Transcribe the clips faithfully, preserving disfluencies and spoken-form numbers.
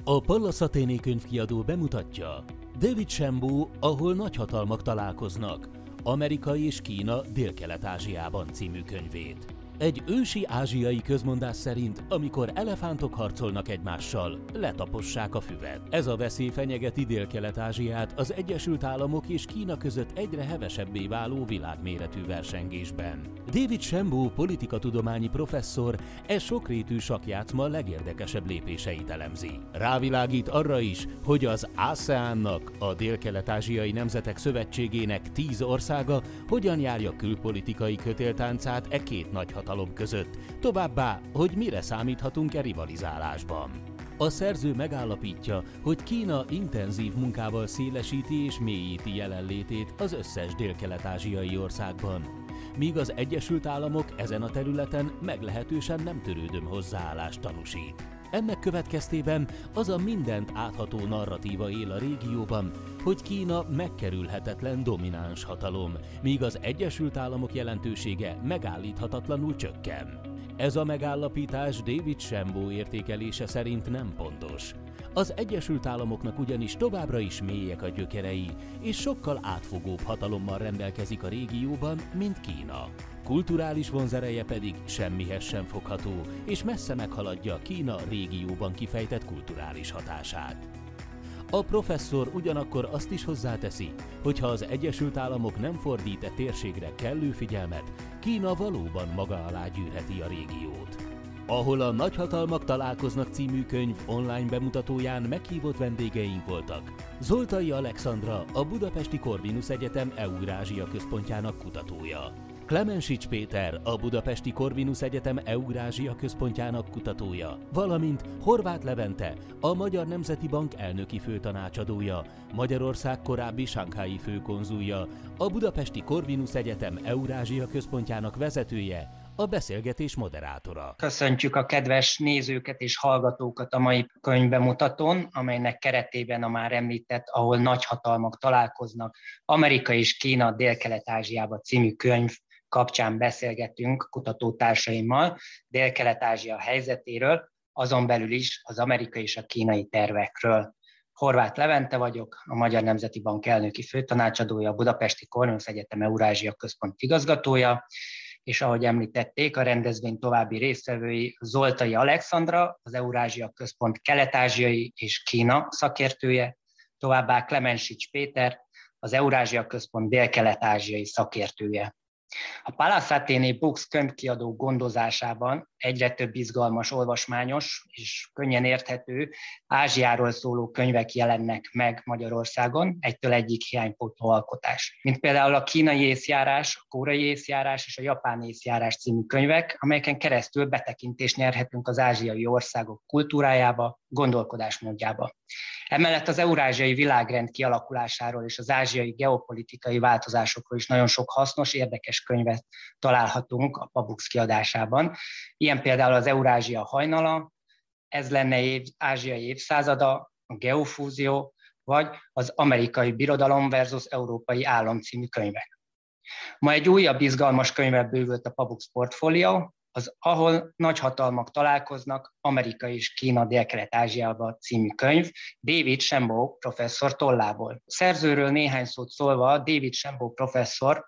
A Pallas Athéné könyvkiadó bemutatja David Shambaugh, ahol nagyhatalmak találkoznak, Amerika és Kína Dél-Kelet-Ázsiában című könyvét. Egy ősi ázsiai közmondás szerint, amikor elefántok harcolnak egymással, letapossák a füvet. Ez a veszély fenyegeti Dél-Kelet-Ázsiát az Egyesült Államok és Kína között egyre hevesebbé váló világméretű versengésben. David Shambaugh politikatudományi professzor e sokrétű sakkjátszma legérdekesebb lépéseit elemzi. Rávilágít arra is, hogy az áseánnak, a Dél-Kelet-Ázsiai Nemzetek Szövetségének tíz országa hogyan járja külpolitikai kötéltáncát e két nagyhatalom között, továbbá, hogy mire számíthatunk e rivalizálásban. A szerző megállapítja, hogy Kína intenzív munkával szélesíti és mélyíti jelenlétét az összes dél-kelet-ázsiai országban, míg az Egyesült Államok ezen a területen meglehetősen nem törődöm hozzáállást tanúsít. Ennek következtében az a mindent átható narratíva él a régióban, hogy Kína megkerülhetetlen domináns hatalom, míg az Egyesült Államok jelentősége megállíthatatlanul csökken. Ez a megállapítás David Shambaugh értékelése szerint nem pontos. Az Egyesült Államoknak ugyanis továbbra is mélyek a gyökerei, és sokkal átfogóbb hatalommal rendelkezik a régióban, mint Kína. Kulturális vonzereje pedig semmihez sem fogható, és messze meghaladja Kína régióban kifejtett kulturális hatását. A professzor ugyanakkor azt is hozzáteszi, hogy ha az Egyesült Államok nem fordít e térségre kellő figyelmet, Kína valóban maga alá gyűrheti a régiót. Ahol a nagyhatalmak találkoznak című könyv online bemutatóján meghívott vendégeink voltak. Zoltai Alexandra, a Budapesti Corvinus Egyetem Eurázsia központjának kutatója. Klemensics Péter, a Budapesti Corvinus Egyetem Eurázsia központjának kutatója, valamint Horváth Levente, a Magyar Nemzeti Bank elnöki főtanácsadója, Magyarország korábbi sanghái főkonzulja, a Budapesti Corvinus Egyetem Eurázsia központjának vezetője, a beszélgetés moderátora. Köszöntjük a kedves nézőket és hallgatókat a mai könyvbemutatón, amelynek keretében a már említett, ahol nagyhatalmak találkoznak, Amerika és Kína Dél-Kelet-Ázsiába című könyv kapcsán beszélgetünk kutatótársaimmal Dél-Kelet-Ázsia helyzetéről, azon belül is az amerikai és a kínai tervekről. Horváth Levente vagyok, a Magyar Nemzeti Bank elnöki főtanácsadója, a Budapesti Corvinus Egyetem Eurázsia központ igazgatója, és ahogy említették, a rendezvény további résztvevői Zoltai Alexandra, az Eurázsia központ kelet-ázsiai és Kína szakértője, továbbá Klemensics Péter, az Eurázsia központ dél-kelet-ázsiai szakértője. A Pallas Athéné Books könyvkiadó gondozásában egyre több izgalmas, olvasmányos és könnyen érthető Ázsiáról szóló könyvek jelennek meg Magyarországon, egytől egyik hiánypótló alkotás. Mint például a Kínai észjárás, a Koreai észjárás és a Japán észjárás című könyvek, amelyeken keresztül betekintést nyerhetünk az ázsiai országok kultúrájába, gondolkodásmódjába. Emellett az eurázsiai világrend kialakulásáról és az ázsiai geopolitikai változásokról is nagyon sok hasznos, érdekes könyvet találhatunk a Pabux kiadásában. Ilyen például az Eurázsia hajnala, Ez lenne év, ázsiai évszázada, a geofúzió, vagy az Amerikai Birodalom versus Európai Állam című könyvek. Ma egy újabb izgalmas könyvvel bővült a Pabux portfólió, az Ahol nagyhatalmak találkoznak, Amerika és Kína Dél-Kelet-Ázsiába című könyv David Shambaugh professzor tollából. Szerzőről néhány szót szólva, David Shambaugh professzor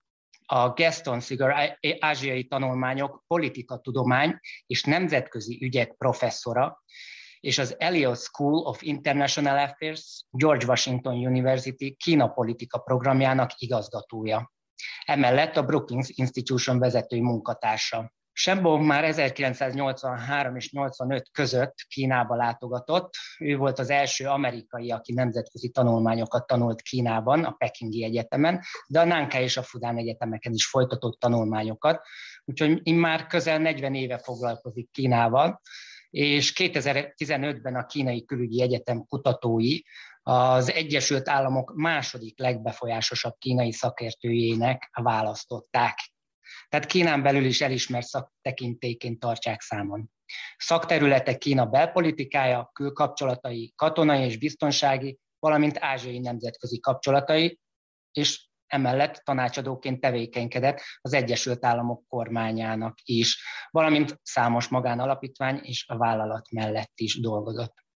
a Gaston Sugar ázsiai tanulmányok politikatudomány és nemzetközi ügyek professzora, és az Eliot School of International Affairs George Washington University Kína politika programjának igazgatója. Emellett a Brookings Institution vezetői munkatársa. Shambaugh már ezerkilencszáznyolcvanhárom és nyolcvanöt között Kínába látogatott. Ő volt az első amerikai, aki nemzetközi tanulmányokat tanult Kínában, a Pekingi Egyetemen, de a Nankai és a Fudan Egyetemeken is folytatott tanulmányokat. Úgyhogy immár közel negyven éve foglalkozik Kínával, és kétezer-tizenötben a Kínai Külügyi Egyetem kutatói az Egyesült Államok második legbefolyásosabb kínai szakértőjének választották. Tehát Kínán belül is elismert szaktekintélyként tartják számon. Szakterülete Kína belpolitikája, külkapcsolatai, katonai és biztonsági, valamint ázsiai nemzetközi kapcsolatai, és emellett tanácsadóként tevékenykedett az Egyesült Államok kormányának is, valamint számos magánalapítvány és a vállalat mellett is dolgozott.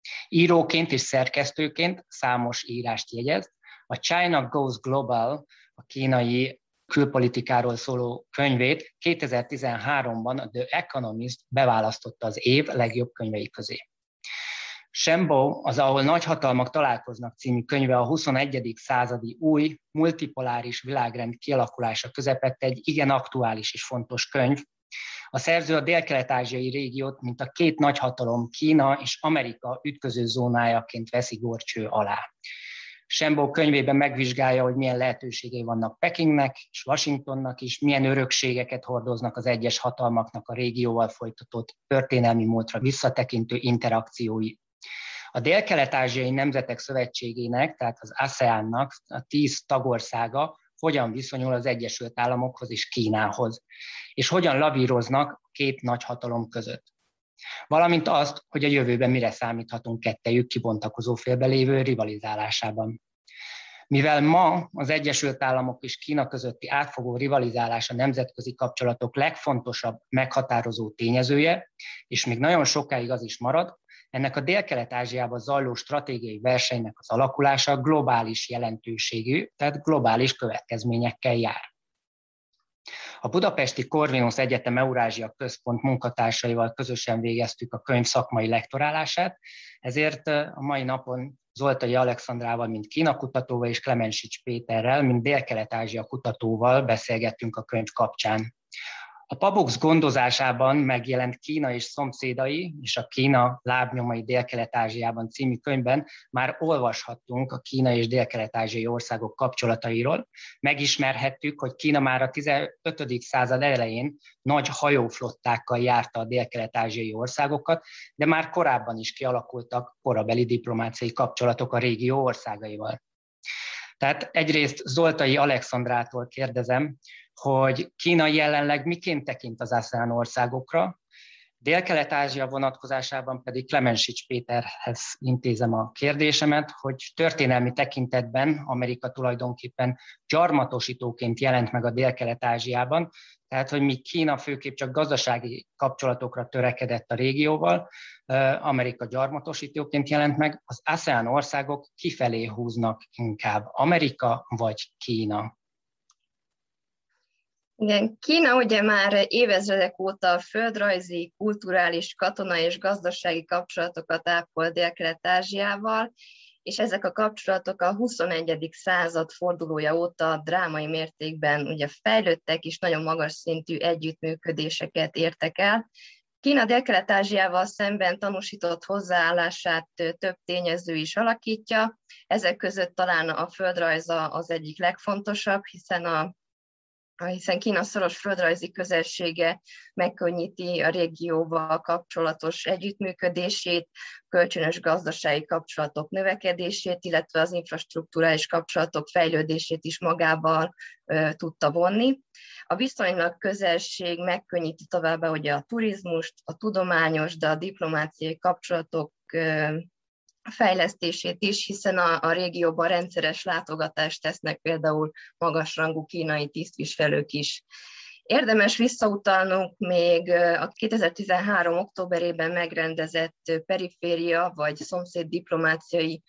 Íróként és szerkesztőként számos írást jegyez. A China Goes Global, a kínai külpolitikáról szóló könyvét kétezer-tizenháromban a The Economist beválasztotta az év legjobb könyvei közé. Shenbo, az Ahol nagyhatalmak találkoznak című könyve a huszonegyedik századi új, multipoláris világrend kialakulása közepette egy igen aktuális és fontos könyv. A szerző a délkelet-ázsiai régiót, mint a két nagyhatalom, Kína és Amerika ütköző zónájaként veszi górcső alá. Shenbo könyvében megvizsgálja, hogy milyen lehetőségei vannak Pekingnek és Washingtonnak is, milyen örökségeket hordoznak az egyes hatalmaknak a régióval folytatott történelmi múltra visszatekintő interakciói. A Délkelet-ázsiai Nemzetek Szövetségének, tehát az ASEAN-nak a tíz tagországa hogyan viszonyul az Egyesült Államokhoz és Kínához, és hogyan lavíroznak a két nagyhatalom között. Valamint azt, hogy a jövőben mire számíthatunk kettejük kibontakozó félbe lévő rivalizálásában. Mivel ma az Egyesült Államok és Kína közötti átfogó rivalizálás a nemzetközi kapcsolatok legfontosabb meghatározó tényezője, és még nagyon sokáig az is marad, ennek a Délkelet-Ázsiában zajló stratégiai versenynek az alakulása globális jelentőségű, tehát globális következményekkel jár. A budapesti Corvinus Egyetem Eurázsia Központ munkatársaival közösen végeztük a könyv szakmai lektorálását, ezért a mai napon Zoltai Alexandrával, mint Kína kutatóval, és Klemensics Péterrel, mint Délkelet-Ázsia kutatóval beszélgettünk a könyv kapcsán. A Pabox gondozásában megjelent Kína és szomszédai és a Kína lábnyomai Délkelet-Ázsiában című könyvben már olvashattunk a Kína és délkelet-ázsiai országok kapcsolatairól. Megismerhettük, hogy Kína már a tizenötödik század elején nagy hajóflottákkal járta a délkelet-ázsiai országokat, de már korábban is kialakultak korabeli diplomáciai kapcsolatok a régió országaival. Tehát egyrészt Zoltai Alexandrától kérdezem, hogy Kína jelenleg miként tekint az ASEAN országokra, Délkelet-Ázsia vonatkozásában pedig Klemensics Péterhez intézem a kérdésemet, hogy történelmi tekintetben Amerika tulajdonképpen gyarmatosítóként jelent meg a Délkelet-Ázsiában, tehát hogy míg Kína főképp csak gazdasági kapcsolatokra törekedett a régióval, Amerika gyarmatosítóként jelent meg, az ASEAN országok kifelé húznak inkább, Amerika vagy Kína. Igen, Kína ugye már évezredek óta földrajzi, kulturális, katonai és gazdasági kapcsolatokat ápol Délkelet-Ázsiával, és ezek a kapcsolatok a huszonegyedik század fordulója óta drámai mértékben ugye fejlődtek, és nagyon magas szintű együttműködéseket értek el. Kína Délkelet-Ázsiával szemben tanúsított hozzáállását több tényező is alakítja, ezek között talán a földrajza az egyik legfontosabb, hiszen a hiszen Kína szoros földrajzi közelsége megkönnyíti a régióval kapcsolatos együttműködését, kölcsönös gazdasági kapcsolatok növekedését, illetve az infrastrukturális kapcsolatok fejlődését is magával ö, tudta vonni. A viszonylag közelség megkönnyíti továbbá ugye a turizmust, a tudományos, de a diplomáciai kapcsolatok ö, fejlesztését is, hiszen a, a régióban rendszeres látogatást tesznek például magasrangú kínai tisztviselők is. Érdemes visszautalnunk még a kétezer-tizenhárom októberében megrendezett periféria vagy szomszéd diplomáciai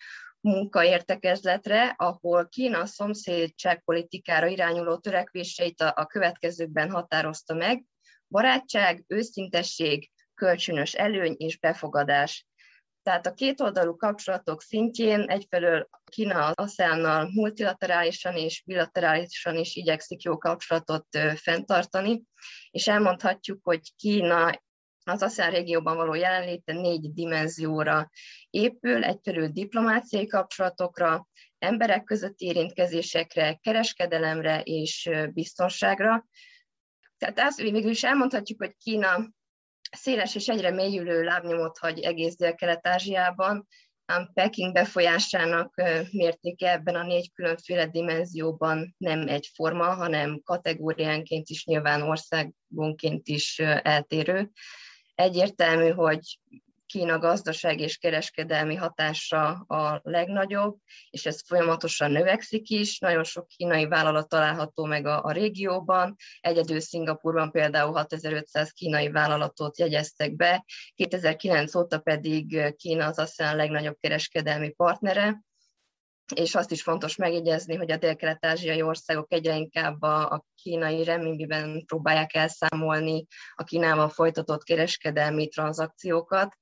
munkaértekezletre, ahol Kína szomszédságpolitikára irányuló törekvéseit a, a következőkben határozta meg: barátság, őszintesség, kölcsönös előny és befogadás. Tehát a kétoldalú kapcsolatok szintjén egyfelől Kína az ASEAN-nal multilaterálisan és bilaterálisan is igyekszik jó kapcsolatot fenntartani, és elmondhatjuk, hogy Kína az ASEAN régióban való jelenléte négy dimenzióra épül, egyfelől diplomáciai kapcsolatokra, emberek közötti érintkezésekre, kereskedelemre és biztonságra. Tehát azt végül is elmondhatjuk, hogy Kína széles és egyre mélyülő lábnyomot hagy egész Délkelet-Ázsiában, ám Peking befolyásának mértéke ebben a négy különféle dimenzióban nem egyforma, hanem kategóriánként is, nyilván országonként is eltérő. Egyértelmű, hogy Kína gazdasági és kereskedelmi hatása a legnagyobb, és ez folyamatosan növekszik is. Nagyon sok kínai vállalat található meg a, a régióban. Egyedül Szingapúrban például hatezer-ötszáz kínai vállalatot jegyeztek be, kétezer-kilenc óta pedig Kína az ASEAN legnagyobb kereskedelmi partnere, és azt is fontos megjegyezni, hogy a dél-kelet-ázsiai országok egyre inkább a, a kínai renminbiben próbálják elszámolni a Kínával folytatott kereskedelmi tranzakciókat.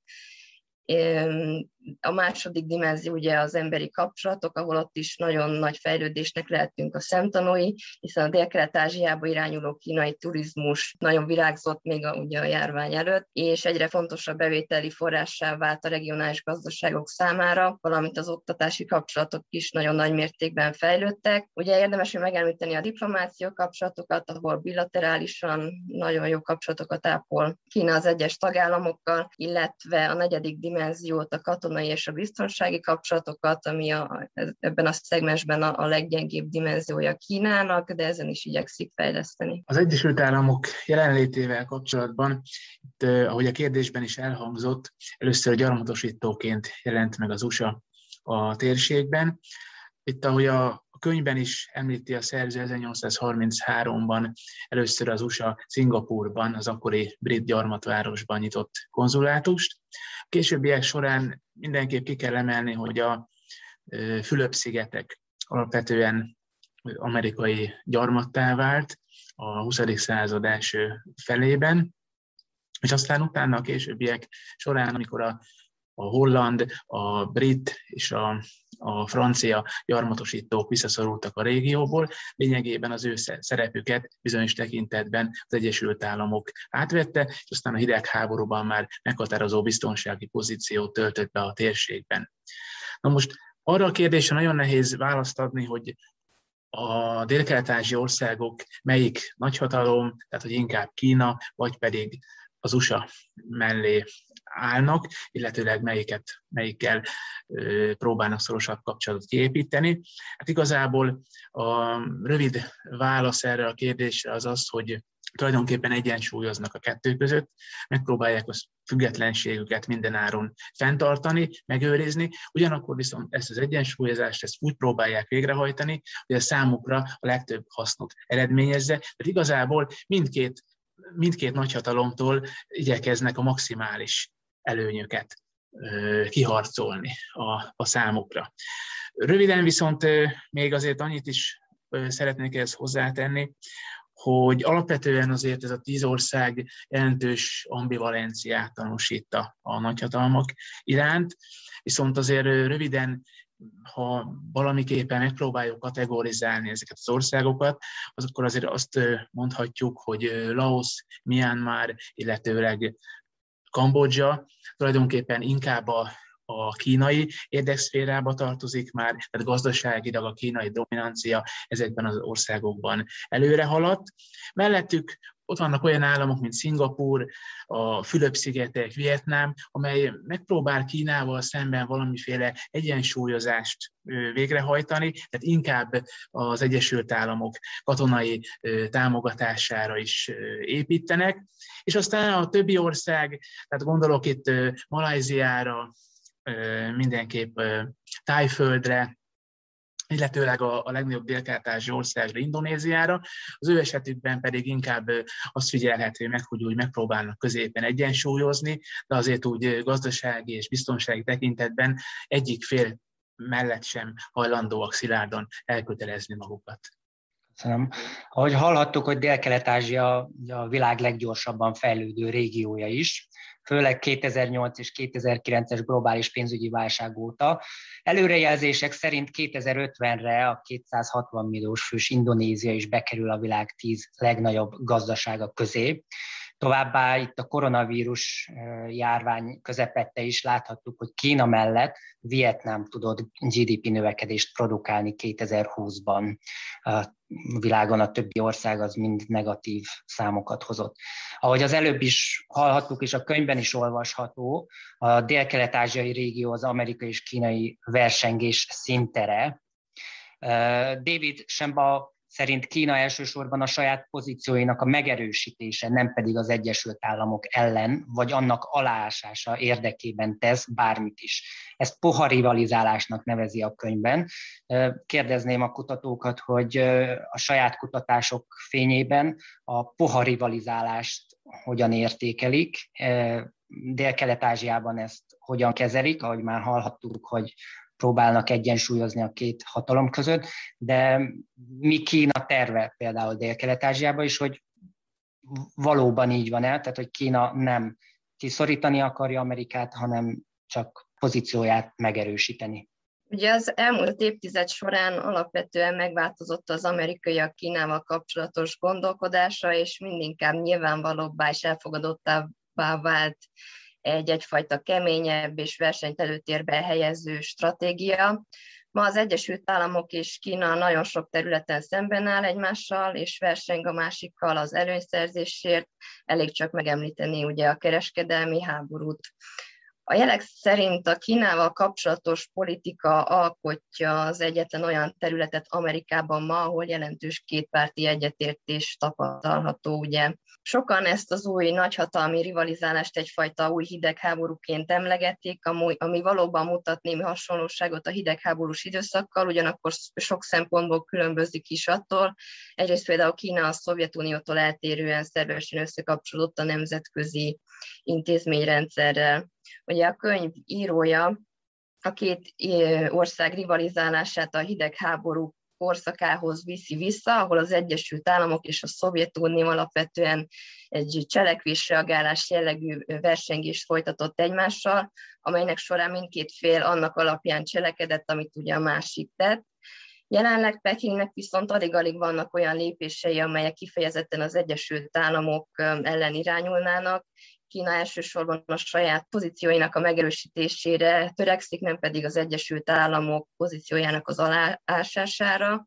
A második dimenzió ugye az emberi kapcsolatok, ahol ott is nagyon nagy fejlődésnek lehetünk a szemtanúi, hiszen a Dél-Kelet-Ázsiába irányuló kínai turizmus nagyon virágzott még a, ugye a járvány előtt, és egyre fontosabb bevételi forrássá vált a regionális gazdaságok számára, valamint az oktatási kapcsolatok is nagyon nagy mértékben fejlődtek. Ugye érdemes megemlíteni a diplomácia kapcsolatokat, ahol bilaterálisan nagyon jó kapcsolatokat ápol Kína az egyes tagállamokkal, illetve a negyedik dimenziót, a katonai és a biztonsági kapcsolatokat, ami a, ebben a szegmensben a, a leggyengébb dimenziója Kínának, de ezen is igyekszik fejleszteni. Az Egyesült Államok jelenlétével kapcsolatban, itt, ahogy a kérdésben is elhangzott, először gyarmatosítóként jelent meg az u es á a térségben. Itt, ahogy a, a könyvben is említi a szerző, ezernyolcszázharmincháromban először az u es á Szingapúrban, az akkori brit gyarmatvárosban nyitott konzulátust. Későbbiek során mindenképp ki kell emelni, hogy a Fülöp-szigetek alapvetően amerikai gyarmattá vált a huszadik század első felében, és aztán utána a későbbiek során, amikor a, a holland, a brit és a, a francia gyarmatosítók visszaszorultak a régióból, lényegében az ő szerepüket bizonyos tekintetben az Egyesült Államok átvette, és aztán a hidegháborúban már meghatározó biztonsági pozíciót töltött be a térségben. Na most arra a kérdésre nagyon nehéz választ adni, hogy a dél-kelet-ázsiai országok melyik nagyhatalom, tehát hogy inkább Kína, vagy pedig az u es á mellé állnak, illetőleg melyiket, melyikkel ö, próbálnak szorosabb kapcsolatot kiépíteni. Hát igazából a rövid válasz erre a kérdésre az az, hogy tulajdonképpen egyensúlyoznak a kettő között, megpróbálják a függetlenségüket mindenáron fenntartani, megőrizni, ugyanakkor viszont ezt az egyensúlyozást ezt úgy próbálják végrehajtani, hogy a számukra a legtöbb hasznot eredményezze. Tehát igazából mindkét, mindkét nagyhatalomtól igyekeznek a maximális előnyöket ö, kiharcolni a, a számukra. Röviden viszont ö, még azért annyit is ö, szeretnék ezt hozzátenni, hogy alapvetően azért ez a tíz ország jelentős ambivalenciát tanúsít a nagyhatalmak iránt, viszont azért röviden, ha valamiképpen megpróbáljuk kategorizálni ezeket az országokat, az akkor azért azt mondhatjuk, hogy Laos, Myanmar, illetőleg Kambodzsa tulajdonképpen inkább a a kínai érdekszférába tartozik már, tehát gazdaságilag a kínai dominancia ezekben az országokban előre haladt. Mellettük ott vannak olyan államok, mint Szingapúr, a Fülöp-szigetek, Vietnám, amely megpróbál Kínával szemben valamiféle egyensúlyozást végrehajtani, tehát inkább az Egyesült Államok katonai támogatására is építenek. És aztán a többi ország, tehát gondolok itt Malajziára, mindenképp Tájföldre, illetőleg a, a legnagyobb dél-kelet-ázsiai országra, Indonéziára. Az ő esetükben pedig inkább azt figyelhető meg, hogy úgy megpróbálnak középen egyensúlyozni, de azért úgy gazdasági és biztonsági tekintetben egyik fél mellett sem hajlandóak szilárdan elkötelezni magukat. Köszönöm. Ahogy hallhattuk, hogy Dél-Kelet-Ázsia a világ leggyorsabban fejlődő régiója is, főleg kétezer-nyolc és kétezer-kilences globális pénzügyi válság óta. Előrejelzések szerint kétezer-ötvenre a kétszázhatvan milliós fős Indonézia is bekerül a világ tíz legnagyobb gazdasága közé. Továbbá itt a koronavírus járvány közepette is láthattuk, hogy Kína mellett Vietnám tudott gé dé pé növekedést produkálni kétezer-húszban. A világon a többi ország az mind negatív számokat hozott. Ahogy az előbb is hallhattuk, és a könyvben is olvasható, a dél-kelet-ázsiai régió az amerikai és kínai versengés színtere. David Shambaugh szerint Kína elsősorban a saját pozícióinak a megerősítése, nem pedig az Egyesült Államok ellen, vagy annak aláásása érdekében tesz bármit is. Ezt puha rivalizálásnak nevezi a könyvben. Kérdezném a kutatókat, hogy a saját kutatások fényében a puha rivalizálást hogyan értékelik, Dél-Kelet-Ázsiában ezt hogyan kezelik, ahogy már hallhattuk, hogy próbálnak egyensúlyozni a két hatalom között, de mi Kína terve például Dél-Kelet-Ázsiában is, hogy valóban így van el, tehát hogy Kína nem kiszorítani akarja Amerikát, hanem csak pozícióját megerősíteni. Ugye az elmúlt évtized során alapvetően megváltozott az amerikaiak Kínával kapcsolatos gondolkodása, és mindinkább nyilvánvalóbbá és elfogadottabbá vált egy egyfajta keményebb és versenyt előtérbe helyező stratégia. Ma az Egyesült Államok és Kína nagyon sok területen szemben áll egymással, és verseng a másikkal az előnyszerzésért. Elég csak megemlíteni ugye a kereskedelmi háborút. A jelek szerint a Kínával kapcsolatos politika alkotja az egyetlen olyan területet Amerikában ma, ahol jelentős kétpárti egyetértés tapasztalható. Ugye. Sokan ezt az új nagyhatalmi rivalizálást egyfajta új hidegháborúként emlegetik, ami, ami valóban mutat némi hasonlóságot a hidegháborús időszakkal, ugyanakkor sok szempontból különbözik is attól. Egyrészt például Kína a Szovjetuniótól eltérően szervesen összekapcsolódott a nemzetközi intézményrendszerrel. Ugye a könyv írója a két ország rivalizálását a hidegháború korszakához viszi vissza, ahol az Egyesült Államok és a Szovjetunió alapvetően egy cselekvésreagálás jellegű versengést folytatott egymással, amelynek során mindkét fél annak alapján cselekedett, amit ugye a másik tett. Jelenleg Pekingnek viszont alig-alig vannak olyan lépései, amelyek kifejezetten az Egyesült Államok ellen irányulnának. Kína elsősorban a saját pozícióinak a megerősítésére törekszik, nem pedig az Egyesült Államok pozíciójának az aláásására,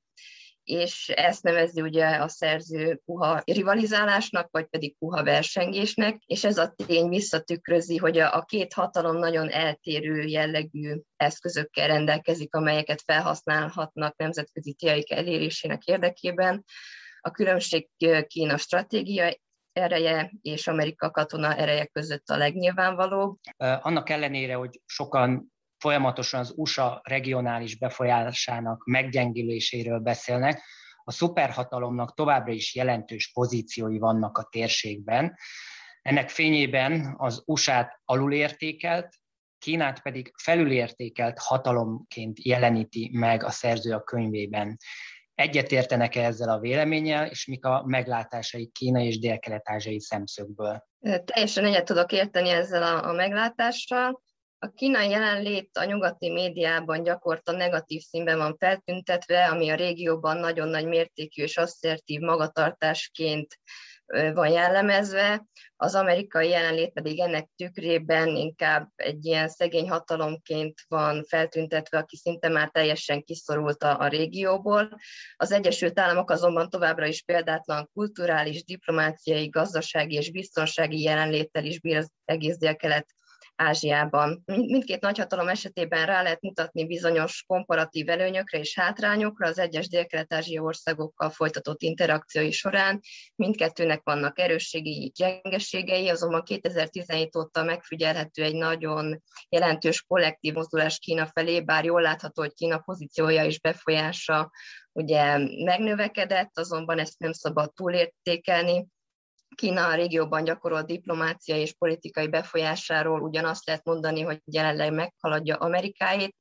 és ezt nevezi ugye a szerző puha rivalizálásnak, vagy pedig puha versengésnek, és ez a tény visszatükrözi, hogy a, a két hatalom nagyon eltérő jellegű eszközökkel rendelkezik, amelyeket felhasználhatnak nemzetközi céljaik elérésének érdekében. A különbség Kína stratégia ereje és Amerika katona ereje között a legnyilvánvalóbb. Annak ellenére, hogy sokan folyamatosan az u es á regionális befolyásának meggyengüléséről beszélnek, a szuperhatalomnak továbbra is jelentős pozíciói vannak a térségben. Ennek fényében az u es á-t alulértékelt, Kínát pedig felülértékelt hatalomként jeleníti meg a szerző a könyvében. Egyetértenek-e ezzel a véleménnyel, és mik a meglátásai Kína és dél-kelet-ázsiai szemszögből? Teljesen egyet tudok érteni ezzel a, a meglátással. A kínai jelenlét a nyugati médiában gyakorta negatív színben van feltüntetve, ami a régióban nagyon nagy mértékű és asszertív magatartásként van jellemezve. Az amerikai jelenlét pedig ennek tükrében inkább egy ilyen szegény hatalomként van feltüntetve, aki szinte már teljesen kiszorult a, a régióból. Az Egyesült Államok azonban továbbra is példátlan kulturális, diplomáciai, gazdasági és biztonsági jelenléttel is bír az egész Dél-Kelet Ázsiában. Mindkét nagyhatalom esetében rá lehet mutatni bizonyos komparatív előnyökre és hátrányokra az egyes dél-kelet-ázsiai országokkal folytatott interakciói során. Mindkettőnek vannak erősségei, gyengeségei, azonban kétezer-tizenhét óta megfigyelhető egy nagyon jelentős kollektív mozdulás Kína felé, bár jól látható, hogy Kína pozíciója és befolyása ugye megnövekedett, azonban ezt nem szabad túlértékelni. Kína a régióban gyakorolt diplomáciai és politikai befolyásáról ugyanazt lehet mondani, hogy jelenleg meghaladja Amerikáét,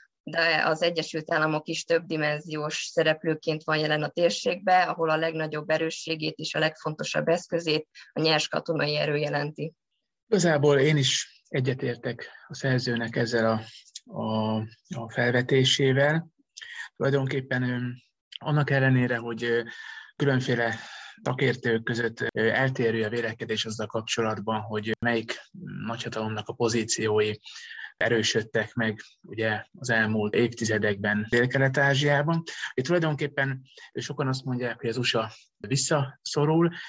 de az Egyesült Államok is többdimenziós szereplőként van jelen a térségben, ahol a legnagyobb erősségét és a legfontosabb eszközét a nyers katonai erő jelenti. Igazából én is egyetértek a szerzőnek ezzel a, a, a felvetésével. Tulajdonképpen annak ellenére, hogy különféle szakértők között eltérő a vélekedés azzal kapcsolatban, hogy melyik nagyhatalomnak a pozíciói erősödtek meg ugye az elmúlt évtizedekben Dél-Kelet-Ázsiában. Itt tulajdonképpen sokan azt mondják, hogy az u es á visszaszorul,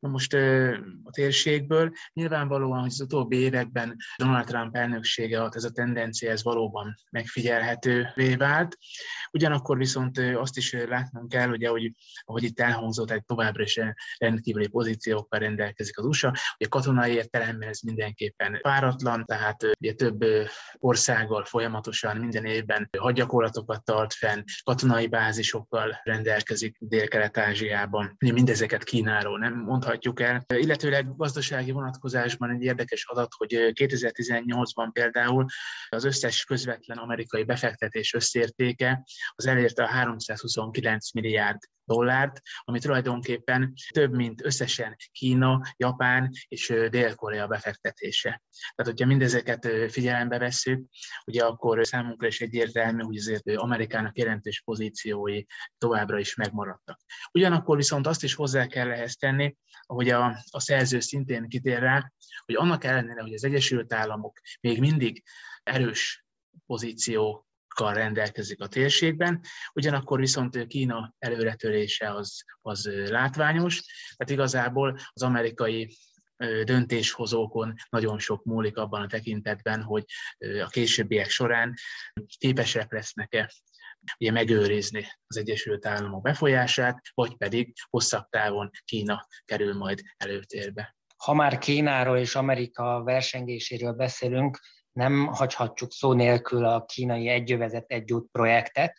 Na most a térségből nyilvánvalóan, hogy az utóbbi években Donald Trump elnöksége alatt ez a tendencia ez valóban megfigyelhetővé vált. Ugyanakkor viszont azt is látnunk kell, ugye, hogy ahogy itt elhangzott, egy továbbra is rendkívüli pozíciókkal rendelkezik az u es á, hogy a katonai értelemben ez mindenképpen páratlan, tehát ugye több országgal folyamatosan minden évben hadgyakorlatokat tart fenn, katonai bázisokkal rendelkezik Dél-Kelet-Ázsiában. Mindezeket Kínáról nem mondhatjuk el. Illetőleg gazdasági vonatkozásban egy érdekes adat, hogy kétezer-tizennyolcban például az összes közvetlen amerikai befektetés összértéke az elérte a háromszázhuszonkilenc milliárd dollárt, ami tulajdonképpen több, mint összesen Kína, Japán és Dél-Korea befektetése. Tehát, hogyha mindezeket figyelembe vesszük, ugye akkor számunkra is egyértelmű, hogy azért Amerikának jelentős pozíciói továbbra is megmaradtak. Ugyanakkor viszont azt is hozzá kell ehhez tenni, ahogy a, a szerző szintén kitér rá, hogy annak ellenére, hogy az Egyesült Államok még mindig erős pozíció rendelkezik a térségben, ugyanakkor viszont Kína előretörése az, az látványos, tehát igazából az amerikai döntéshozókon nagyon sok múlik abban a tekintetben, hogy a későbbiek során képesek lesznek-e ugye megőrizni az Egyesült Államok befolyását, vagy pedig hosszabb távon Kína kerül majd előtérbe. Ha már Kínáról és Amerika versengéséről beszélünk, nem hagyhatjuk szó nélkül a kínai egyövezet egyút projektet,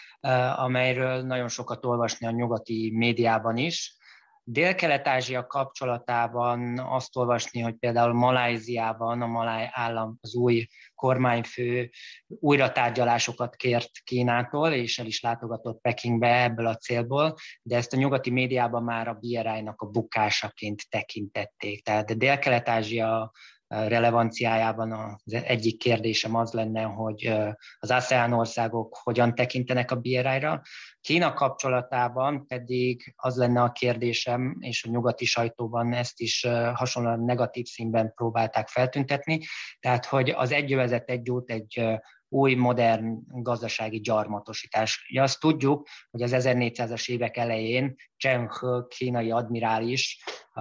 amelyről nagyon sokat olvasni a nyugati médiában is. Dél-Kelet-Ázsia kapcsolatában azt olvasni, hogy például Malajziában a maláj állam, az új kormányfő újra tárgyalásokat kért Kínától, és el is látogatott Pekingbe ebből a célból, de ezt a nyugati médiában már a bé er i-nak a bukásaként tekintették. Tehát Dél-Kelet-Ázsia relevanciájában az egyik kérdésem az lenne, hogy az ASEAN országok hogyan tekintenek a bé er i-ra. Kína kapcsolatában pedig az lenne a kérdésem, és a nyugati sajtóban ezt is hasonlóan negatív színben próbálták feltüntetni, tehát hogy az egyövezet egyút egy új, modern gazdasági gyarmatosítás. Ugye azt tudjuk, hogy az ezernégyszázas évek elején Zheng He kínai admirális,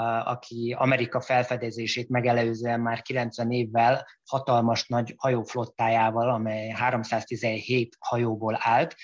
aki Amerika felfedezését megelőzően már kilencven évvel hatalmas nagy hajóflottájával, amely háromszáztizenhét hajóból állt,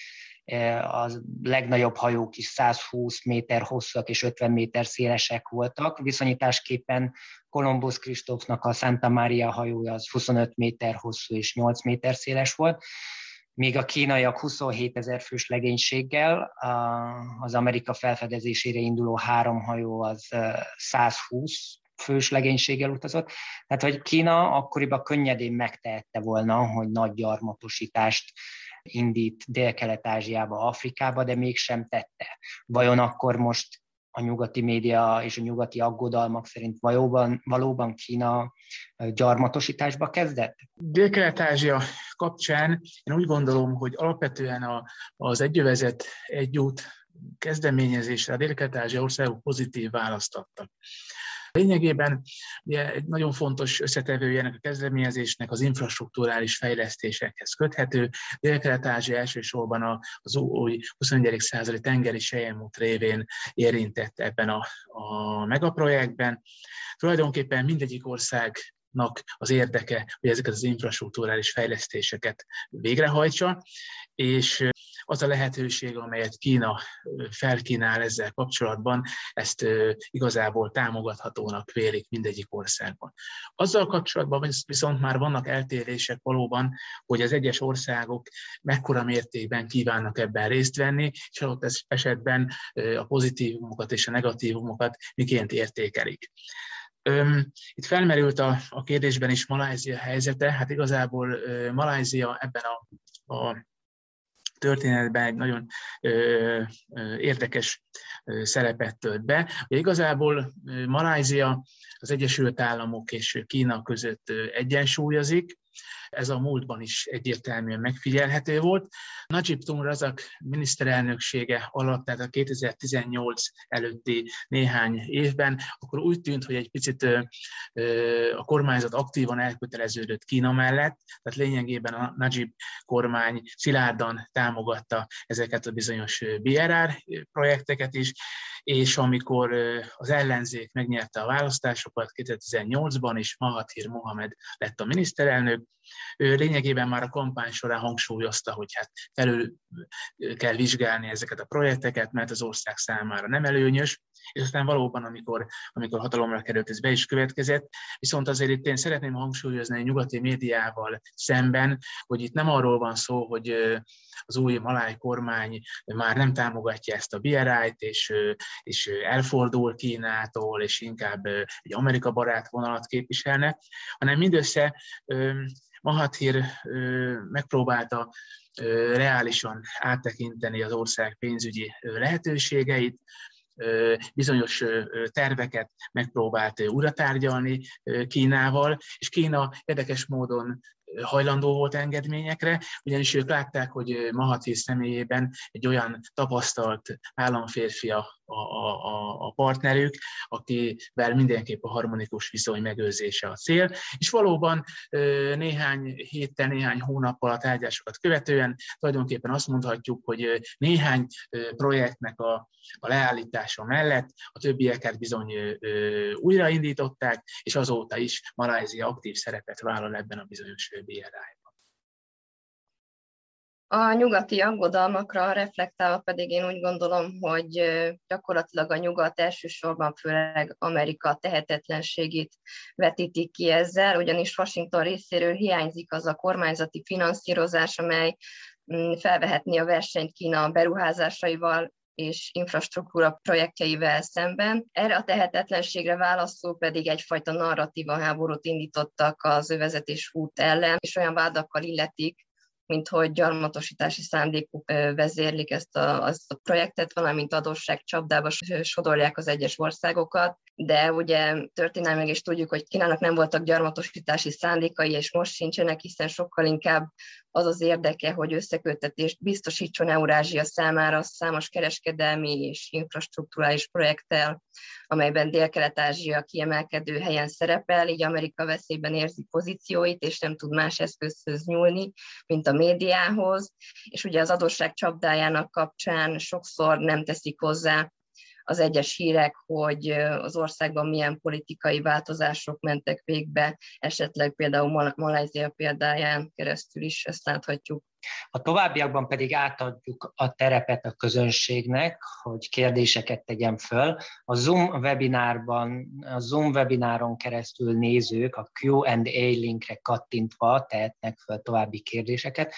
a legnagyobb hajók is százhúsz méter hosszúak és ötven méter szélesek voltak. Viszonyításképpen Kolumbusz Kristófnak a Santa Maria hajója az huszonöt méter hosszú és nyolc méter széles volt, míg a kínaiak huszonhétezer fős legénységgel, az Amerika felfedezésére induló három hajó az százhúsz fős legénységgel utazott. Tehát, hogy Kína akkoriban könnyedén megtehette volna, hogy nagy gyarmatosítást indít Dél-Kelet-Ázsiába, Afrikába, de mégsem tette. Vajon akkor most a nyugati média és a nyugati aggodalmak szerint valóban, valóban Kína gyarmatosításba kezdett? Dél-Kelet-Ázsia kapcsán én úgy gondolom, hogy alapvetően a, az egyövezet egyút kezdeményezésre a Dél-Kelet-Ázsia országok pozitív választ adtak. Lényegében ugye, egy nagyon fontos összetevője ennek a kezdeményezésnek az infrastrukturális fejlesztésekhez köthető. Dél-Kelet-Ázsia elsősorban az új huszonegyedik századi tengeri selyemút révén érintett ebben a, a megaprojektben. Tulajdonképpen mindegyik országnak az érdeke, hogy ezeket az infrastrukturális fejlesztéseket végrehajtsa, és az a lehetőség, amelyet Kína felkínál ezzel kapcsolatban, ezt igazából támogathatónak vélik mindegyik országban. Azzal kapcsolatban viszont már vannak eltérések valóban, hogy az egyes országok mekkora mértékben kívánnak ebben részt venni, és adott esetben a pozitívumokat és a negatívumokat miként értékelik. Itt felmerült a, a kérdésben is Malajzia helyzete, hát igazából Malajzia ebben a, a történetben egy nagyon ö, ö, érdekes ö, szerepet tölt be. Ugye igazából ö, Malajzia az Egyesült Államok és Kína között ö, egyensúlyozik. Ez a múltban is egyértelműen megfigyelhető volt. Najib Tun Razak miniszterelnöksége alatt, tehát a kétezer-tizennyolc előtti néhány évben, akkor úgy tűnt, hogy egy picit a kormányzat aktívan elköteleződött Kína mellett, tehát lényegében a Najib kormány szilárdan támogatta ezeket a bizonyos bé er i projekteket is, és amikor az ellenzék megnyerte a választásokat kétezer-tizennyolcban, és Mahathir Mohamed lett a miniszterelnök, ő lényegében már a kampány során hangsúlyozta, hogy hát felül kell vizsgálni ezeket a projekteket, mert az ország számára nem előnyös, és aztán valóban, amikor, amikor hatalomra került, ez be is következett. Viszont azért itt én szeretném hangsúlyozni a nyugati médiával szemben, hogy itt nem arról van szó, hogy az új maláj kormány már nem támogatja ezt a bé er i-t, és, és elfordul Kínától, és inkább egy Amerika barát vonalat képviselne, hanem mindössze Mahathir megpróbálta reálisan áttekinteni az ország pénzügyi lehetőségeit, bizonyos terveket megpróbált újra tárgyalni Kínával, és Kína érdekes módon hajlandó volt engedményekre, ugyanis ők látták, hogy Mahathir személyében egy olyan tapasztalt államférfi a, a, a, a partnerük, akivel mindenképp a harmonikus viszony megőrzése a cél, és valóban néhány héttel, néhány hónappal a tárgyalásokat követően tulajdonképpen azt mondhatjuk, hogy néhány projektnek a, a leállítása mellett a többieket bizony újraindították, és azóta is Malajzia aktív szerepet vállal ebben a bizonyos bé er i-ban. A nyugati aggodalmakra reflektálva pedig én úgy gondolom, hogy gyakorlatilag a nyugat elsősorban főleg Amerika tehetetlenségét vetítik ki ezzel, ugyanis Washington részéről hiányzik az a kormányzati finanszírozás, amely felvehetné a versenyt Kína beruházásaival és infrastruktúra projektjeivel szemben. Erre a tehetetlenségre válaszul pedig egyfajta narratíva háborút indítottak az övezetés út ellen, és olyan vádakkal illetik, mint hogy gyarmatosítási szándékuk vezérlik ezt a, azt a projektet, valamint adósságcsapdába sodorják az egyes országokat, de ugye történelmileg is tudjuk, hogy Kínának nem voltak gyarmatosítási szándékai, és most sincsenek, hiszen sokkal inkább az az érdeke, hogy összeköttetést biztosítson Eurázsia számára számos kereskedelmi és infrastrukturális projekttel, amelyben Dél-Kelet-Ázsia kiemelkedő helyen szerepel, így Amerika veszélyben érzi pozícióit, és nem tud más eszközhöz nyúlni, mint a médiához, és ugye az adósság csapdájának kapcsán sokszor nem teszik hozzá az egyes hírek, hogy az országban milyen politikai változások mentek végbe, esetleg például Malajzia példáján keresztül is ezt láthatjuk. A továbbiakban pedig átadjuk a terepet a közönségnek, hogy kérdéseket tegyen föl. A Zoom webinárban, a Zoom webináron keresztül nézők a Q and A linkre kattintva tehetnek föl további kérdéseket.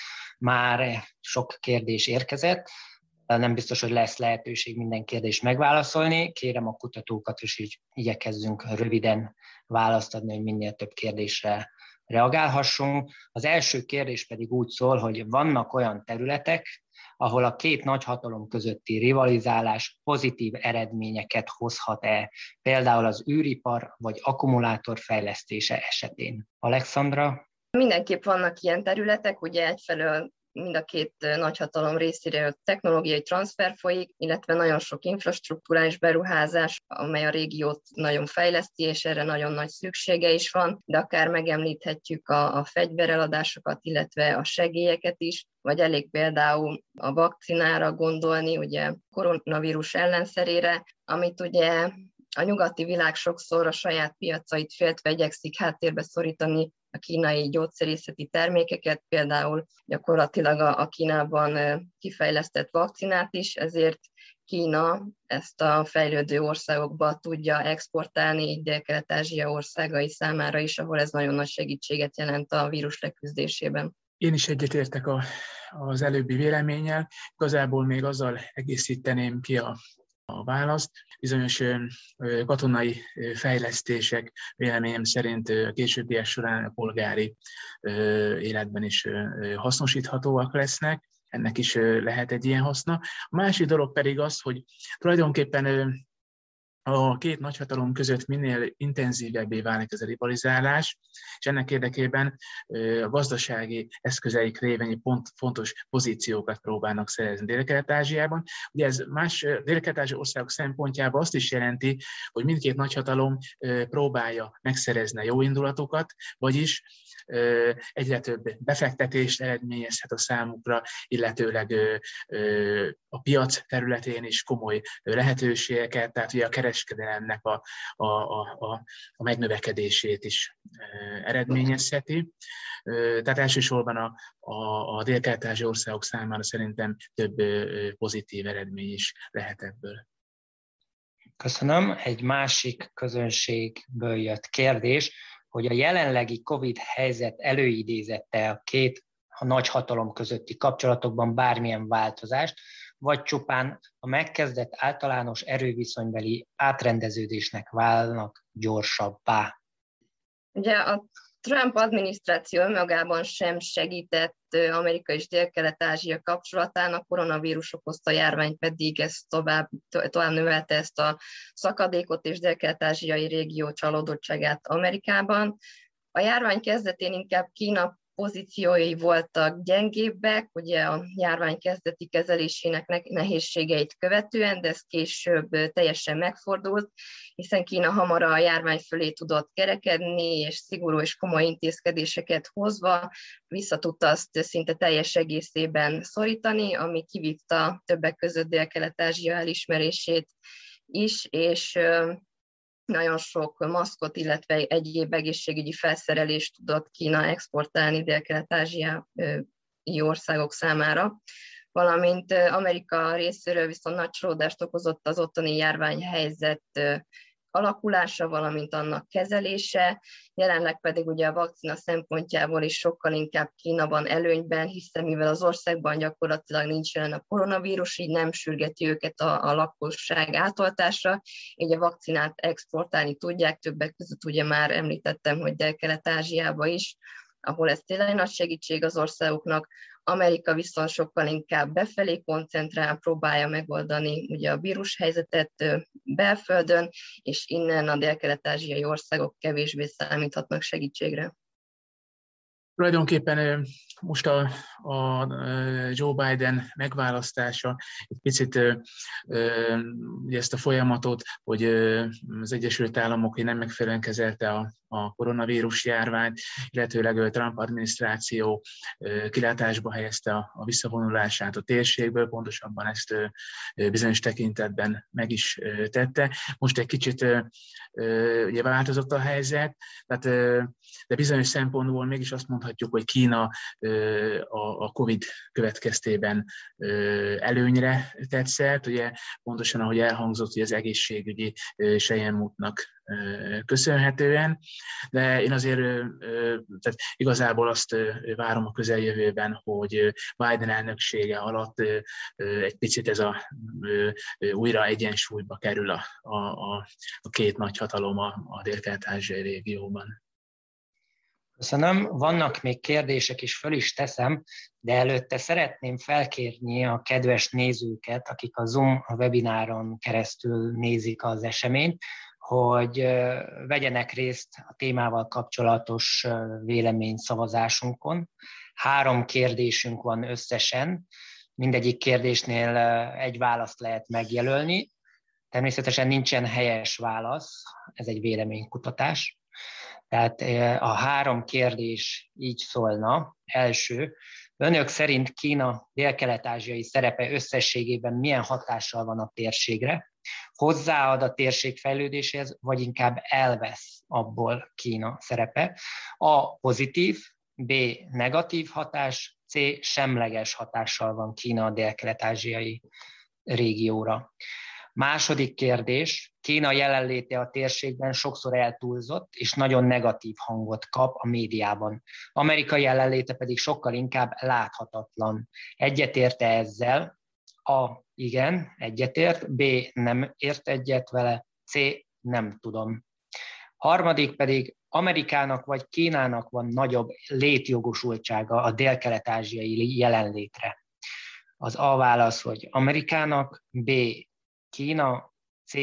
Már sok kérdés érkezett. Nem biztos, hogy lesz lehetőség minden kérdést megválaszolni. Kérem a kutatókat, és így igyekezzünk röviden választ adni, hogy minél több kérdésre reagálhassunk. Az első kérdés pedig úgy szól, hogy vannak olyan területek, ahol a két nagyhatalom közötti rivalizálás pozitív eredményeket hozhat-e, például az űripar vagy akkumulátor fejlesztése esetén. Alexandra? Mindenképp vannak ilyen területek, ugye egyfelől mind a két nagyhatalom részéről technológiai transfer folyik, illetve nagyon sok infrastruktúrális beruházás, amely a régiót nagyon fejleszti, és erre nagyon nagy szüksége is van, de akár megemlíthetjük a, a fegyvereladásokat, illetve a segélyeket is, vagy elég például a vakcinára gondolni, ugye koronavírus ellenszerére, amit ugye a nyugati világ sokszor a saját piacait féltve igyekszik háttérbe szorítani a kínai gyógyszerészeti termékeket, például gyakorlatilag a, a Kínában kifejlesztett vakcinát is, ezért Kína ezt a fejlődő országokba tudja exportálni, így Dél-Kelet-Ázsia országai számára is, ahol ez nagyon nagy segítséget jelent a vírus leküzdésében. Én is egyetértek a, az előbbi véleménnyel, igazából még azzal egészíteném ki a a választ. Bizonyos katonai fejlesztések véleményem szerint a későbbiek során a polgári életben is hasznosíthatóak lesznek. Ennek is lehet egy ilyen haszna. A másik dolog pedig az, hogy tulajdonképpen a két nagyhatalom között minél intenzívebbé válik ez a rivalizálás, és ennek érdekében a gazdasági eszközeik révén pont fontos pozíciókat próbálnak szerezni Dél-Kelet-Ázsiában. Ugye ez más dél-kelet-ázsiai országok szempontjából azt is jelenti, hogy mindkét nagyhatalom próbálja megszerezni a jó indulatokat, vagyis egyre több befektetést eredményezhet a számukra, illetőleg a piac területén is komoly lehetőségeket, tehát ugye a kereskedelemnek a, a, a, a megnövekedését is eredményezheti. Tehát elsősorban a, a, a dél-kelet-ázsiai országok számára szerintem több pozitív eredmény is lehet ebből. Köszönöm. Egy másik közönségből jött kérdés, hogy a jelenlegi Covid helyzet előidézette a két a nagyhatalom közötti kapcsolatokban bármilyen változást, vagy csupán a megkezdett általános erőviszonybeli átrendeződésnek válnak gyorsabbá. Ugye a Trump adminisztráció önmagában sem segített Amerika és Dél-Kelet-Ázsia kapcsolatán, a koronavírus okozta járvány pedig ezt tovább, tovább növelte ezt a szakadékot és Dél-Kelet-ázsiai régió csalódottságát Amerikában. A járvány kezdetén inkább Kína pozíciói voltak gyengébbek, ugye a járvány kezdeti kezelésének nehézségeit követően, de ez később teljesen megfordult, hiszen Kína hamar a járvány fölé tudott kerekedni, és szigorú és komoly intézkedéseket hozva vissza tudta azt szinte teljes egészében szorítani, ami kivívta többek között Dél-Kelet-Ázsia elismerését is, és nagyon sok maszkot, illetve egyéb egészségügyi felszerelést tudott Kína exportálni Dél-Kelet-ázsiai országok számára, valamint Amerika részéről viszont nagy csalódást okozott az ottani járványhelyzet alakulása, valamint annak kezelése, jelenleg pedig ugye a vakcina szempontjából is sokkal inkább Kína van előnyben, hiszen mivel az országban gyakorlatilag nincs jelen a koronavírus, így nem sürgeti őket a, a lakosság átoltásra, így a vakcinát exportálni tudják, többek között ugye már említettem, hogy Dél-Kelet-Ázsiába is, ahol ez tényleg nagy segítség az országoknak. Amerika viszont sokkal inkább befelé koncentrál, próbálja megoldani ugye a vírushelyzetet belföldön, és innen a dél-kelet-ázsiai országok kevésbé számíthatnak segítségre. Tulajdonképpen most a, a Joe Biden megválasztása egy picit ugye ezt a folyamatot, hogy az Egyesült Államok nem megfelelően kezelte a, a koronavírus járványt, illetőleg Trump adminisztráció kilátásba helyezte a, a visszavonulását a térségből, pontosabban ezt bizonyos tekintetben meg is tette. Most egy kicsit ugye változott a helyzet, tehát, de bizonyos szempontból mégis azt mondhatjuk, hogy Kína a Covid következtében előnyre tett szert, ugye pontosan ahogy elhangzott, hogy az egészségügyi selyemútnak köszönhetően, de én azért tehát igazából azt várom a közeljövőben, hogy Biden elnöksége alatt egy picit ez a újra egyensúlyba kerül a, a, a két nagyhatalom a, a dél-kelet-ázsiai régióban. Köszönöm. Vannak még kérdések, és föl is teszem, de előtte szeretném felkérni a kedves nézőket, akik a Zoom webináron keresztül nézik az eseményt, hogy vegyenek részt a témával kapcsolatos véleményszavazásunkon. Három kérdésünk van összesen, mindegyik kérdésnél egy választ lehet megjelölni. Természetesen nincsen helyes válasz, ez egy véleménykutatás. Tehát a három kérdés így szólna. Első, önök szerint Kína dél-kelet-ázsiai szerepe összességében milyen hatással van a térségre? Hozzáad a térség fejlődéséhez, vagy inkább elvesz abból Kína szerepe? A. Pozitív, B. Negatív hatás, C. Semleges hatással van Kína a dél-kelet-ázsiai régióra. Második kérdés, Kína jelenléte a térségben sokszor eltúlzott, és nagyon negatív hangot kap a médiában. Amerika jelenléte pedig sokkal inkább láthatatlan. Egyetért-e ezzel? A. Igen, egyetért, B. Nem ért egyet vele, C. Nem tudom. Harmadik pedig, Amerikának vagy Kínának van nagyobb létjogosultsága a dél-kelet-ázsiai jelenlétre. Az A válasz, hogy Amerikának, B. Kína, C.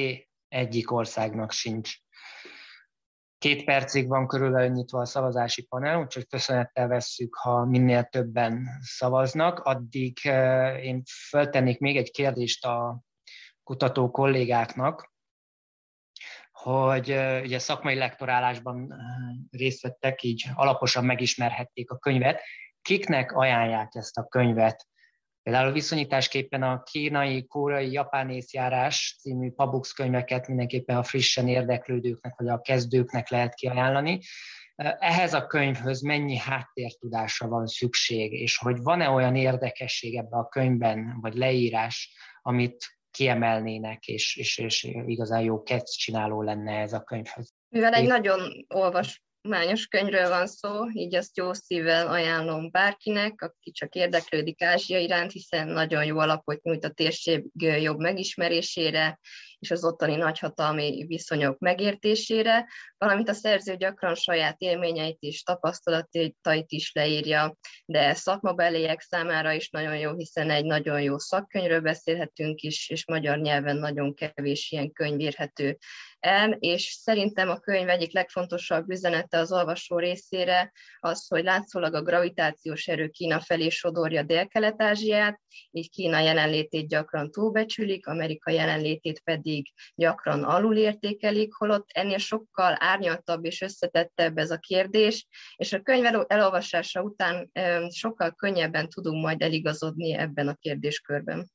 egyik országnak sincs. Két percig van körülbelül nyitva a szavazási panel, úgyhogy köszönettel vesszük, ha minél többen szavaznak. Addig én föltennék még egy kérdést a kutató kollégáknak, hogy ugye szakmai lektorálásban részt vettek, így alaposan megismerhették a könyvet. Kiknek ajánlják ezt a könyvet? Például viszonyításképpen a kínai, koreai, japán észjárás című Pabux könyveket mindenképpen a frissen érdeklődőknek vagy a kezdőknek lehet kiajánlani. Ehhez a könyvhöz mennyi háttértudásra van szükség, és hogy van-e olyan érdekesség ebben a könyvben, vagy leírás, amit kiemelnének, és, és, és igazán jó kezdcsináló lenne ez a könyvhöz. Mivel egy nagyon olvasmányos könyvről van szó, így azt jó szívvel ajánlom bárkinek, aki csak érdeklődik Ázsia iránt, hiszen nagyon jó alapot nyújt a térség jobb megismerésére, és az ottani nagyhatalmi viszonyok megértésére, valamint a szerző gyakran saját élményeit és tapasztalatait is leírja, de szakmabeliek számára is nagyon jó, hiszen egy nagyon jó szakkönyvről beszélhetünk is, és magyar nyelven nagyon kevés ilyen könyv érhető el, és szerintem a könyv egyik legfontosabb üzenete az olvasó részére az, hogy látszólag a gravitációs erő Kína felé sodorja Dél-Kelet-Ázsiát, így Kína jelenlétét gyakran túlbecsülik, Amerika jelenlétét pedig gyakran alulértékelik, holott ennél sokkal árnyaltabb és összetettebb ez a kérdés, és a könyv elolvasása után sokkal könnyebben tudunk majd eligazodni ebben a kérdéskörben.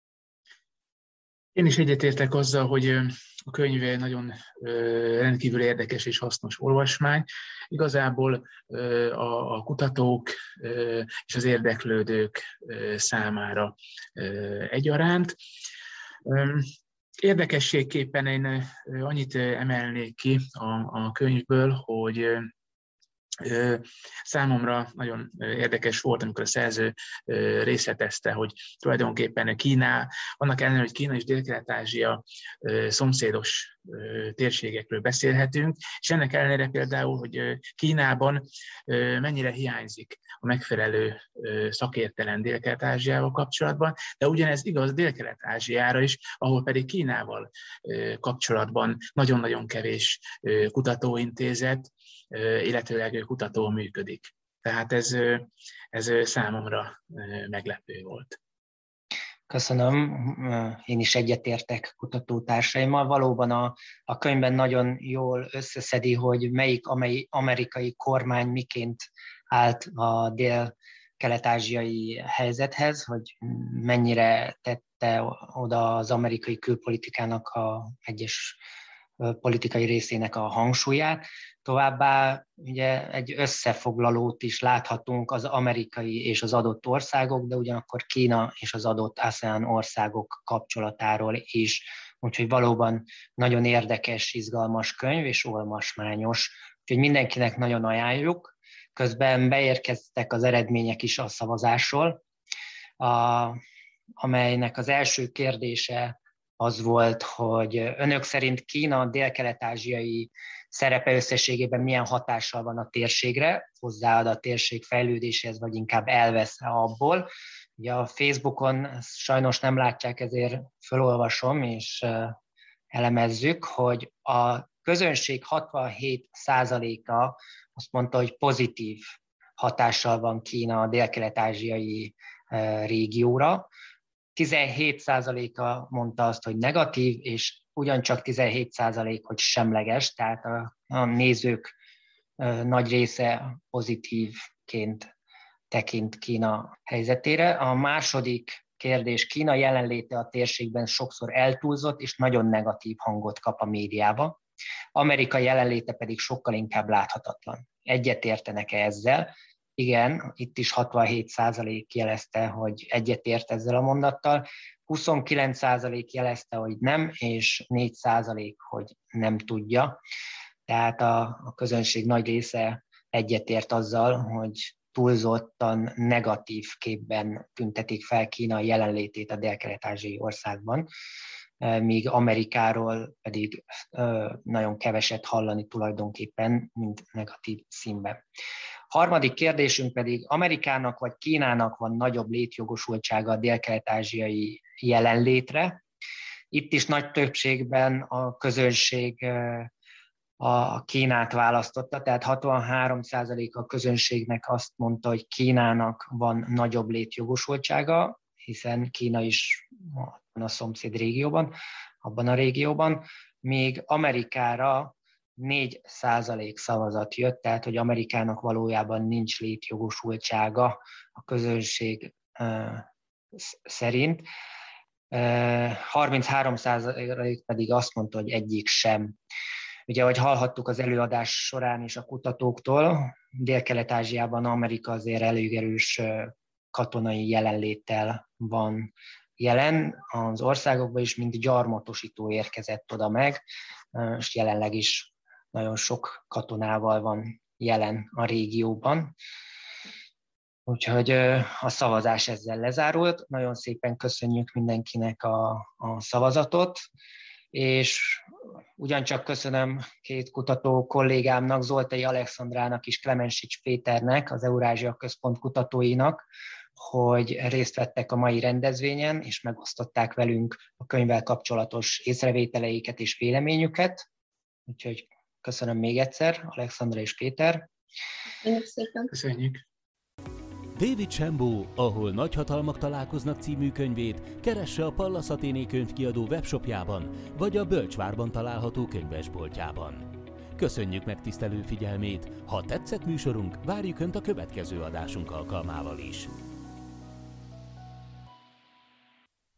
Én is egyetértek azzal, hogy a könyv nagyon rendkívül érdekes és hasznos olvasmány. Igazából a kutatók és az érdeklődők számára egyaránt. Érdekességképpen én annyit emelnék ki a, a könyvből, hogy számomra nagyon érdekes volt, amikor a szerző részletezte, hogy tulajdonképpen Kína, annak ellenére, hogy Kína és Dél-Kelet-Ázsia szomszédos térségekről beszélhetünk, és ennek ellenére például, hogy Kínában mennyire hiányzik a megfelelő szakértelem Dél-Kelet-Ázsiával kapcsolatban, de ugyanez igaz Dél-Kelet-Ázsiára is, ahol pedig Kínával kapcsolatban nagyon-nagyon kevés kutatóintézet, illetőleg kutató működik. Tehát ez, ez számomra meglepő volt. Köszönöm. Én is egyetértek kutatótársaimmal. Valóban a, a könyvben nagyon jól összeszedi, hogy melyik amely amerikai kormány miként állt a dél-kelet-ázsiai helyzethez, hogy mennyire tette oda az amerikai külpolitikának a egyes politikai részének a hangsúlyát. Továbbá ugye egy összefoglalót is láthatunk az amerikai és az adott országok, de ugyanakkor Kína és az adott ASEAN országok kapcsolatáról is. Úgyhogy valóban nagyon érdekes, izgalmas könyv és olvasmányos. Úgyhogy mindenkinek nagyon ajánljuk. Közben beérkeztek az eredmények is a szavazásról, a, amelynek az első kérdése az volt, hogy önök szerint Kína dél-kelet-ázsiai szerepe összességében milyen hatással van a térségre, hozzáad a térség fejlődéséhez, vagy inkább elvesz abból. Ugye a Facebookon sajnos nem látják, ezért felolvasom és elemezzük, hogy a közönség hatvanhét százaléka azt mondta, hogy pozitív hatással van Kína a dél-kelet-ázsiai régióra, tizenhét százaléka mondta azt, hogy negatív, és ugyancsak tizenhét százalék, hogy semleges, tehát a, a nézők nagy része pozitívként tekint Kína helyzetére. A második kérdés, Kína jelenléte a térségben sokszor eltúlzott, és nagyon negatív hangot kap a médiában. Amerika jelenléte pedig sokkal inkább láthatatlan. Egyetértenek-e ezzel? Igen, itt is hatvanhét százalék jelezte, hogy egyetért ezzel a mondattal, huszonkilenc százalék jelezte, hogy nem, és négy százalék, hogy nem tudja. Tehát a, a közönség nagy része egyetért azzal, hogy túlzottan negatív képben tüntetik fel Kína jelenlétét a dél-kelet-ázsiai országban, míg Amerikáról pedig nagyon keveset hallani tulajdonképpen, mint negatív színben. Harmadik kérdésünk pedig, Amerikának vagy Kínának van nagyobb létjogosultsága a dél-kelet-ázsiai jelenlétre. Itt is nagy többségben a közönség a Kínát választotta, tehát hatvanhárom százalék a közönségnek azt mondta, hogy Kínának van nagyobb létjogosultsága, hiszen Kína is van a szomszéd régióban, abban a régióban, míg Amerikára négy százalék szavazat jött, tehát hogy Amerikának valójában nincs létjogosultsága a közönség uh, szerint. Uh, harminchárom százalék pedig azt mondta, hogy egyik sem. Ugye, ahogy hallhattuk az előadás során is a kutatóktól, Dél-Kelet-Ázsiában Amerika azért elég erős katonai jelenléttel van jelen. Az országokban is mint gyarmatosító érkezett oda meg, és jelenleg is nagyon sok katonával van jelen a régióban. Úgyhogy a szavazás ezzel lezárult. Nagyon szépen köszönjük mindenkinek a, a szavazatot, és ugyancsak köszönöm két kutató kollégámnak, Zoltai Alexandrának és Klemensics Péternek, az Eurázsia Központ kutatóinak, hogy részt vettek a mai rendezvényen, és megosztották velünk a könyvvel kapcsolatos észrevételeiket és véleményüket. Úgyhogy köszönöm még egyszer, Alexandra és Péter. Köszönjük szépen. Köszönjük. David Shambaugh, Ahol nagyhatalmak találkoznak című könyvét keresse a Pallas Athéné könyvkiadó webshopjában, vagy a Bölcsvárban található könyvesboltjában. Köszönjük megtisztelő figyelmét! Ha tetszett műsorunk, várjuk Önt a következő adásunk alkalmával is!